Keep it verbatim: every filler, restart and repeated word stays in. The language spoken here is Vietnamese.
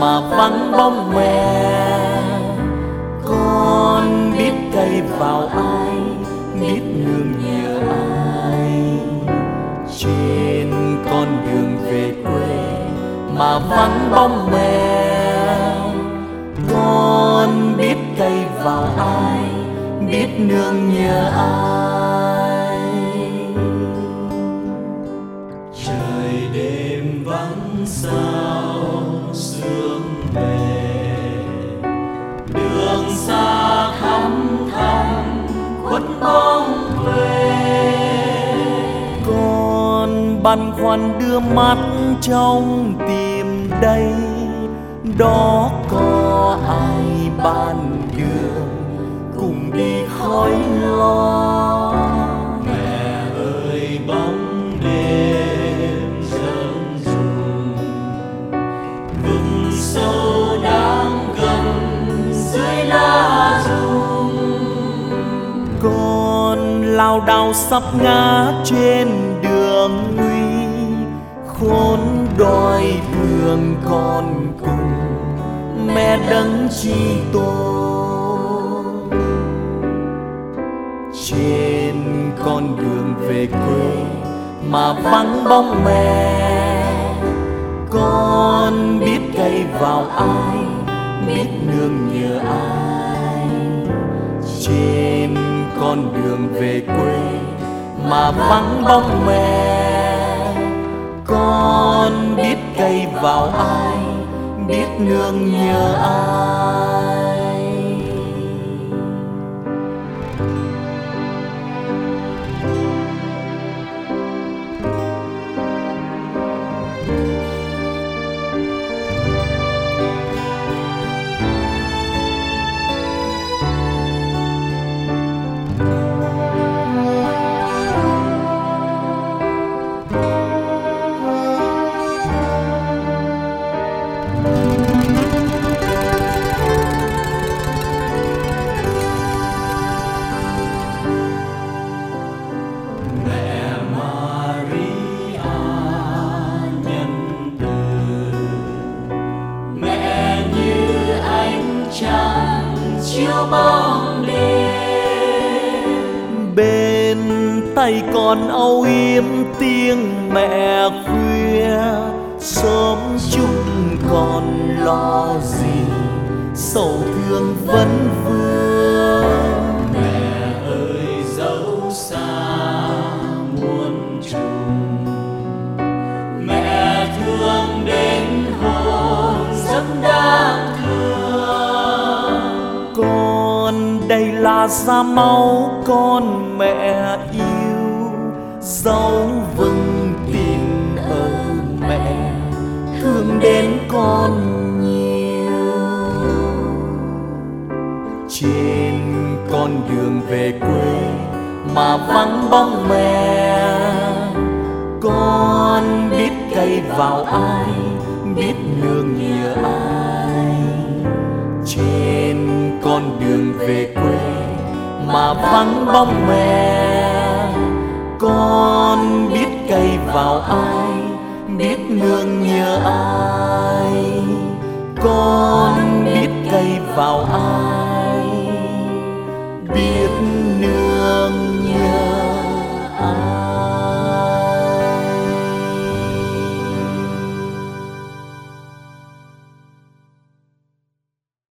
mà vắng bóng mẹ. Con biết cây vào ai, biết nương nhờ ai. Trên con đường về quê mà vắng bóng mẹ. Con biết cây vào ai, biết nương nhờ ai. Trời đêm vắng sao sương về, đường xa thăm thăm khuất bóng quê. Con băn khoăn đưa mắt trong tìm đây, đó có ai ban đường cùng đi khỏi lo. Mẹ ơi bóng đêm dần rung, vực sâu đang gần dưới lá rụng. Con lao đao sắp ngã trên đường nguy, khốn đói thương con cùng mẹ đấng chi tôn. Trên con đường về quê mà vắng bóng mẹ. Con biết cây vào ai, biết nương nhờ ai. Trên con đường về quê mà vắng bóng mẹ. Con biết cây vào ai, biết nương nhờ ai. Chiếu bóng đêm, bên tay con âu yếm tiếng mẹ khuya. Sớm chung còn lo gì, sầu thương vẫn vương. Mẹ ơi dẫu xa muôn trùng, mẹ thương đến hồn rất đáng thương. Con đây là da máu con mẹ yêu, dấu vững tin ở mẹ, thương đến con nhiều. Trên con đường về quê mà vắng bóng mẹ. Con biết cây vào ai, biết nương nhờ ai. Trên con đường về quê mà vắng bóng mẹ. Con biết cây vào ai, biết nương nhờ ai. Con biết cây vào ai,